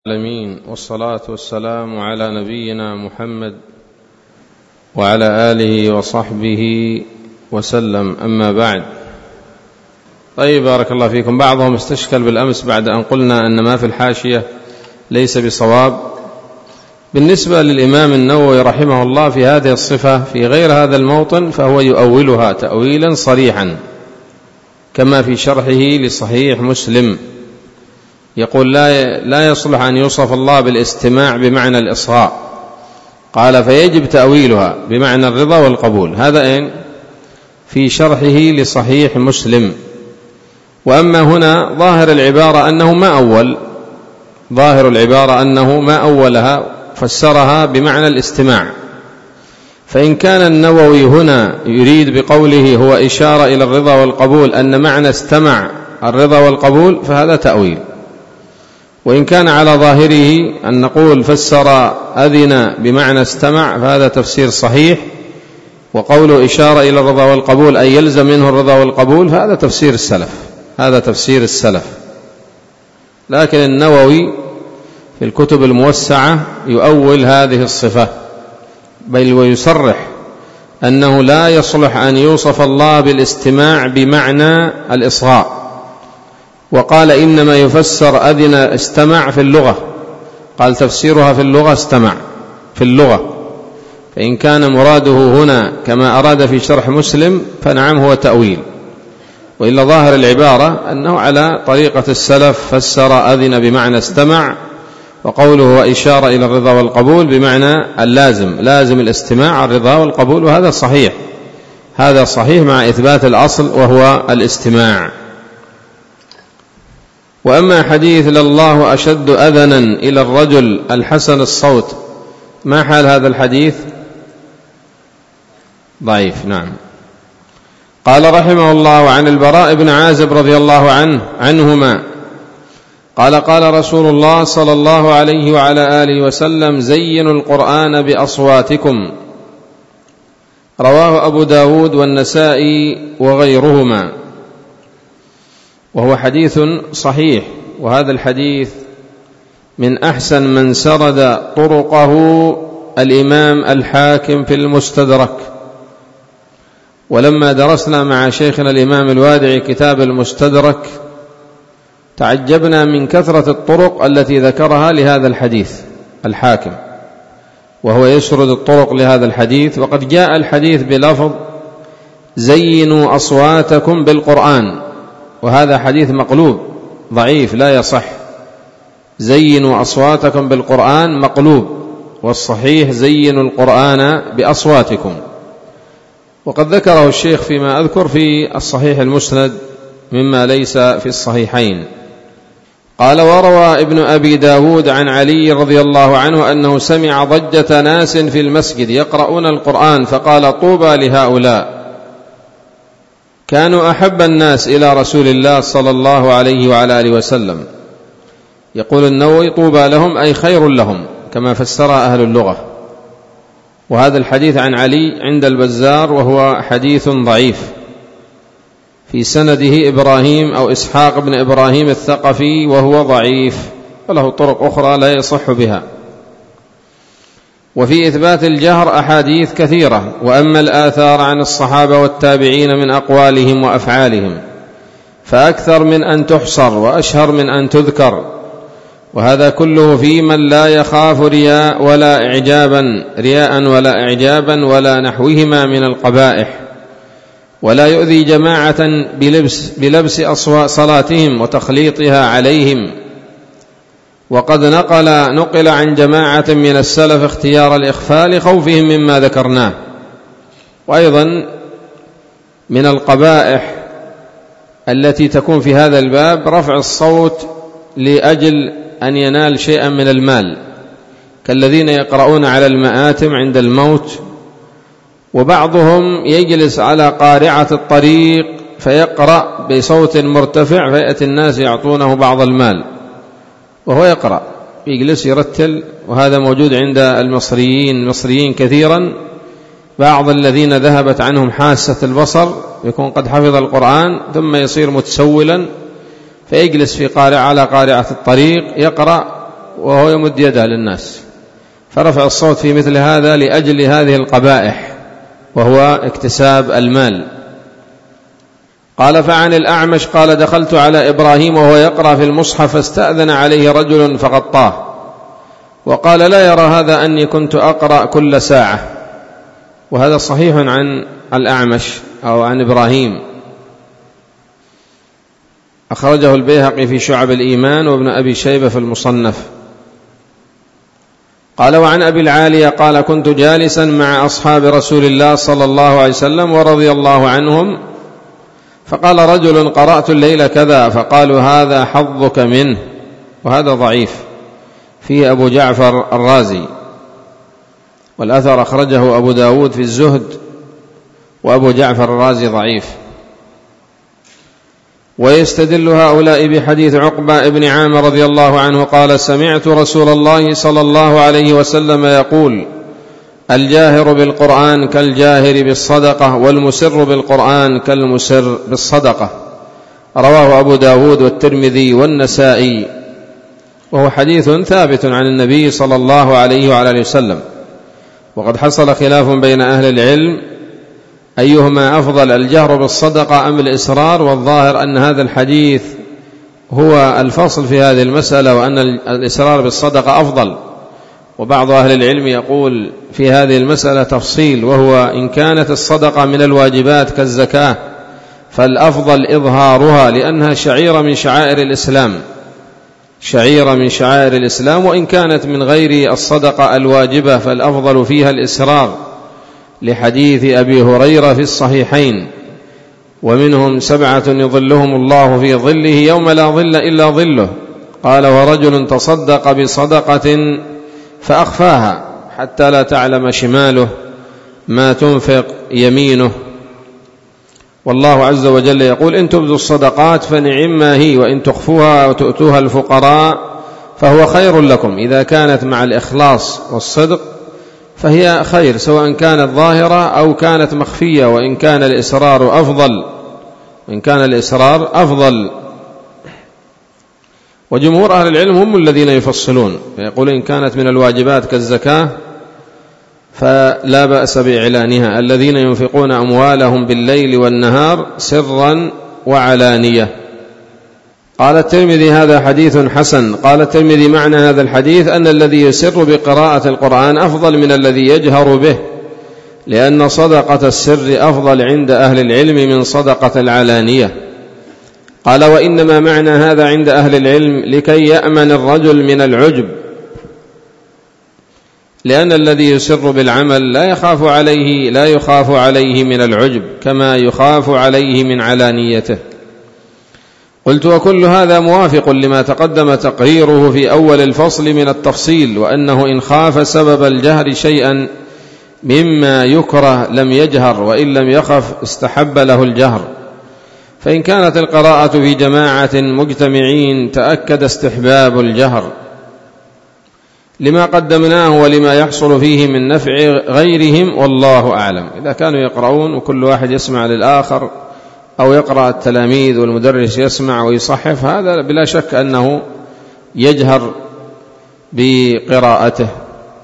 العالمين، والصلاة والسلام على نبينا محمد وعلى آله وصحبه وسلم. أما بعد. طيب، بارك الله فيكم. بعضهم استشكل بالأمس بعد أن قلنا أن ما في الحاشية ليس بصواب. بالنسبة للإمام النووي رحمه الله في هذه الصفة في غير هذا الموطن فهو يؤولها تأويلا صريحا، كما في شرحه لصحيح مسلم يقول لا يصلح أن يوصف الله بالاستماع بمعنى الإصغاء، قال فيجب تأويلها بمعنى الرضا والقبول. هذا في شرحه لصحيح مسلم. وأما هنا ظاهر العبارة أنه ما أولها، فسرها بمعنى الاستماع. فإن كان النووي هنا يريد بقوله هو إشارة إلى الرضا والقبول أن معنى استمع الرضا والقبول فهذا تأويل. وإن كان على ظاهره أن نقول فسر أذن بمعنى استمع فهذا تفسير صحيح، وقوله إشارة إلى الرضا والقبول أي يلزم منه الرضا والقبول فهذا تفسير السلف. لكن النووي في الكتب الموسعة يؤول هذه الصفة، بل ويصرح أنه لا يصلح أن يوصف الله بالاستماع بمعنى الإصغاء، وقال إنما يفسر أذن استمع في اللغة، قال تفسيرها في اللغة استمع في اللغة. فإن كان مراده هنا كما أراد في شرح مسلم فنعم هو تأويل، وإلا ظاهر العبارة أنه على طريقة السلف فسر أذن بمعنى استمع، وقوله هو إشارة إلى الرضا والقبول بمعنى لازم الاستماع الرضا والقبول، وهذا صحيح مع إثبات الأصل وهو الاستماع. وأما حديث لله أشد أذنا إلى الرجل الحسن الصوت، ما حال هذا الحديث؟ ضعيف. نعم. قال رحمه الله عن البراء بن عازب رضي الله عنهما قال رسول الله صلى الله عليه وعلى آله وسلم زينوا القرآن بأصواتكم، رواه أبو داود والنسائي وغيرهما، وهو حديث صحيح. وهذا الحديث من أحسن من سرد طرقه الإمام الحاكم في المستدرك. ولما درسنا مع شيخنا الإمام الوادعي كتاب المستدرك تعجبنا من كثرة الطرق التي ذكرها لهذا الحديث الحاكم، وهو يسرد الطرق لهذا الحديث. وقد جاء الحديث بلفظ زينوا أصواتكم بالقرآن، وهذا حديث مقلوب ضعيف لا يصح. زينوا أصواتكم بالقرآن مقلوب، والصحيح زينوا القرآن بأصواتكم. وقد ذكره الشيخ فيما أذكر في الصحيح المسند مما ليس في الصحيحين. قال وروى ابن أبي داود عن علي رضي الله عنه أنه سمع ضجة ناس في المسجد يقرؤون القرآن فقال طوبى لهؤلاء، كانوا أحب الناس إلى رسول الله صلى الله عليه وعلى آله وسلم. يقول النووي طوبى لهم أي خير لهم، كما فسر أهل اللغة. وهذا الحديث عن علي عند البزار وهو حديث ضعيف، في سنده إبراهيم أو إسحاق بن إبراهيم الثقفي وهو ضعيف، وله طرق أخرى لا يصح بها. وفي إثبات الجهر أحاديث كثيرة. وأما الآثار عن الصحابة والتابعين من أقوالهم وأفعالهم فأكثر من أن تحصر وأشهر من أن تذكر، وهذا كله في من لا يخاف رياء ولا إعجابا ولا نحوهما من القبائح، ولا يؤذي جماعة بلبس أصوات صلاتهم وتخليطها عليهم. وقد نقل عن جماعة من السلف اختيار الإخفاء لخوفهم مما ذكرناه. وأيضا من القبائح التي تكون في هذا الباب رفع الصوت لأجل أن ينال شيئا من المال، كالذين يقرؤون على المآتم عند الموت، وبعضهم يجلس على قارعة الطريق فيقرأ بصوت مرتفع فيأتي الناس يعطونه بعض المال وهو يقرأ، يجلس يرتل. وهذا موجود عند المصريين كثيرا. بعض الذين ذهبت عنهم حاسة البصر يكون قد حفظ القرآن ثم يصير متسولا فيجلس على قارعة الطريق يقرأ وهو يمد يده للناس، فرفع الصوت في مثل هذا لأجل هذه القبائح وهو اكتساب المال. قال فعن الأعمش قال دخلت على إبراهيم وهو يقرأ في المصحف فاستأذن عليه رجل فغطاه وقال لا يرى هذا أني كنت أقرأ كل ساعة. وهذا صحيح عن الأعمش أو عن إبراهيم، أخرجه البيهقي في شعب الإيمان وابن أبي شيبة في المصنف. قال وعن أبي العالية قال كنت جالسا مع أصحاب رسول الله صلى الله عليه وسلم ورضي الله عنهم، فقال رجل قرأت الليل كذا، فقالوا هذا حظك منه. وهذا ضعيف، فيه أبو جعفر الرازي، والأثر أخرجه أبو داود في الزهد، وأبو جعفر الرازي ضعيف. ويستدل هؤلاء بحديث عقبة بن عامر رضي الله عنه قال سمعت رسول الله صلى الله عليه وسلم يقول الجاهر بالقرآن كالجاهر بالصدقة والمسر بالقرآن كالمسر بالصدقة. رواه أبو داود والترمذي والنسائي، وهو حديث ثابت عن النبي صلى الله عليه وعلى وسلم. وقد حصل خلاف بين أهل العلم أيهما أفضل، الجهر بالصدقة أم الإسرار، والظاهر أن هذا الحديث هو الفصل في هذه المسألة، وأن الإسرار بالصدقة أفضل. وبعض أهل العلم يقول في هذه المسألة تفصيل، وهو إن كانت الصدقة من الواجبات كالزكاة فالأفضل إظهارها لأنها شعيرة من شعائر الإسلام، شعيرة من شعائر الإسلام. وإن كانت من غير الصدقة الواجبة فالأفضل فيها الإسرار، لحديث أبي هريرة في الصحيحين ومنهم 7 يظلهم الله في ظله يوم لا ظل إلا ظله. قال ورجل تصدق بصدقة فأخفاها حتى لا تعلم شماله ما تنفق يمينه. والله عز وجل يقول إن تبدوا الصدقات فنعما هي وإن تخفوها وتؤتوها الفقراء فهو خير لكم. إذا كانت مع الإخلاص والصدق فهي خير، سواء كانت ظاهرة أو كانت مخفية، وإن كان الإسرار أفضل، وإن كان الإسرار أفضل. وجمهور أهل العلم هم الذين يفصلون، يقول إن كانت من الواجبات كالزكاة فلا بأس بإعلانها، الذين ينفقون أموالهم بالليل والنهار سرا وعلانية. قال الترمذي هذا حديث حسن. قال الترمذي معنى هذا الحديث أن الذي يسر بقراءة القرآن أفضل من الذي يجهر به، لأن صدقة السر أفضل عند أهل العلم من صدقة العلانية. قال وإنما معنى هذا عند أهل العلم لكي يأمن الرجل من العجب، لأن الذي يسر بالعمل لا يخاف عليه من العجب كما يخاف عليه من علانيته. قلت وكل هذا موافق لما تقدم تقريره في أول الفصل من التفصيل، وأنه إن خاف سبب الجهر شيئا مما يكره لم يجهر، وإن لم يخف استحب له الجهر. فإن كانت القراءة في جماعة مجتمعين تأكد استحباب الجهر لما قدمناه ولما يحصل فيه من نفع غيرهم، والله أعلم. إذا كانوا يقرؤون وكل واحد يسمع للآخر، أو يقرأ التلاميذ والمدرس يسمع ويصحف، هذا بلا شك أنه يجهر بقراءته.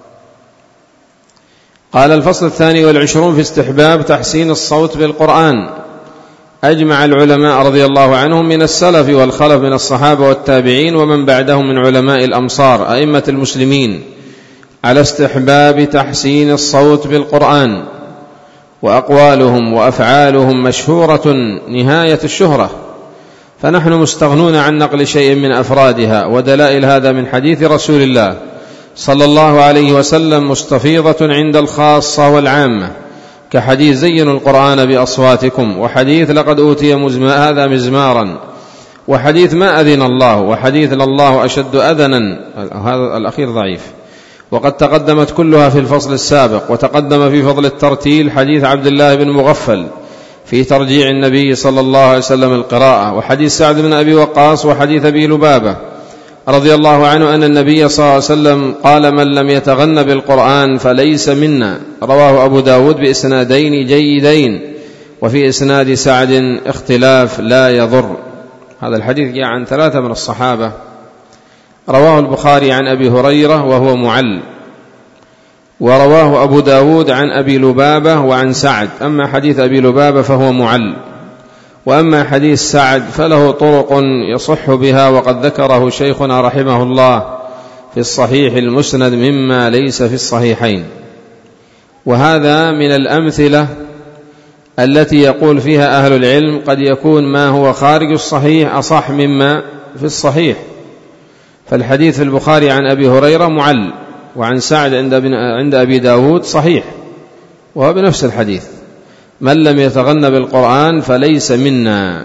قال الفصل 22 في استحباب تحسين الصوت بالقرآن. أجمع العلماء رضي الله عنهم من السلف والخلف من الصحابة والتابعين ومن بعدهم من علماء الأمصار أئمة المسلمين على استحباب تحسين الصوت بالقرآن، وأقوالهم وأفعالهم مشهورة نهاية الشهرة، فنحن مستغنون عن نقل شيء من أفرادها. ودلائل هذا من حديث رسول الله صلى الله عليه وسلم مستفيضة عند الخاصة والعامة، كحديث زينوا القرآن بأصواتكم، وحديث لقد أوتي هذا مزمارا، وحديث ما أذن الله، وحديث لله أشد أذنا، هذا الأخير ضعيف. وقد تقدمت كلها في الفصل السابق. وتقدم في فضل الترتيل حديث عبد الله بن مغفل في ترجيع النبي صلى الله عليه وسلم القراءة، وحديث سعد بن أبي وقاص، وحديث أبي لبابة رضي الله عنه أن النبي صلى الله عليه وسلم قال من لم يتغن بالقرآن فليس منا. رواه أبو داود بإسنادين جيدين، وفي إسناد سعد اختلاف لا يضر. هذا الحديث جاء عن 3 من الصحابة رواه البخاري عن أبي هريرة وهو معل، ورواه أبو داود عن أبي لبابة وعن سعد. أما حديث أبي لبابة فهو معل، وأما حديث سعد فله طرق يصح بها، وقد ذكره شيخنا رحمه الله في الصحيح المسند مما ليس في الصحيحين. وهذا من الأمثلة التي يقول فيها أهل العلم قد يكون ما هو خارج الصحيح أصح مما في الصحيح. فالحديث في البخاري عن أبي هريرة معل، وعن سعد عند أبي داود صحيح، وهو بنفس الحديث: من لم يتغن بالقرآن فليس منا.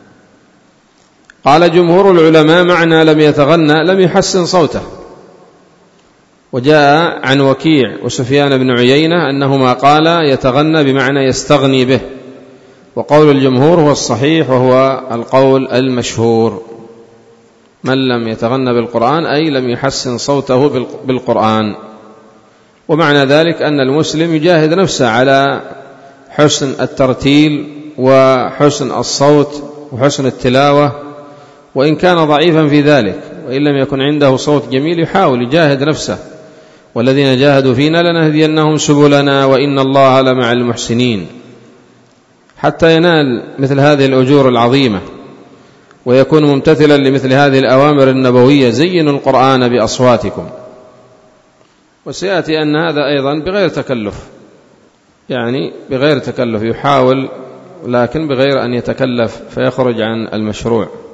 قال جمهور العلماء: معنى لم يتغنى لم يحسن صوته. وجاء عن وكيع وسفيان بن عيينة أنهما قالا يتغنى بمعنى يستغني به، وقول الجمهور هو الصحيح وهو القول المشهور: من لم يتغنى بالقرآن أي لم يحسن صوته بالقرآن. ومعنى ذلك أن المسلم يجاهد نفسه على حسن الترتيل وحسن الصوت وحسن التلاوة، وإن كان ضعيفا في ذلك، وإن لم يكن عنده صوت جميل يحاول يجاهد نفسه: والذين جاهدوا فينا لنهدينهم سبلنا وإن الله لمع المحسنين، حتى ينال مثل هذه الأجور العظيمة ويكون ممتثلا لمثل هذه الأوامر النبوية: زينوا القرآن بأصواتكم. وسيأتي أن هذا أيضا بغير تكلف، يعني بغير تكلف، يحاول لكن بغير أن يتكلف فيخرج عن المشروع.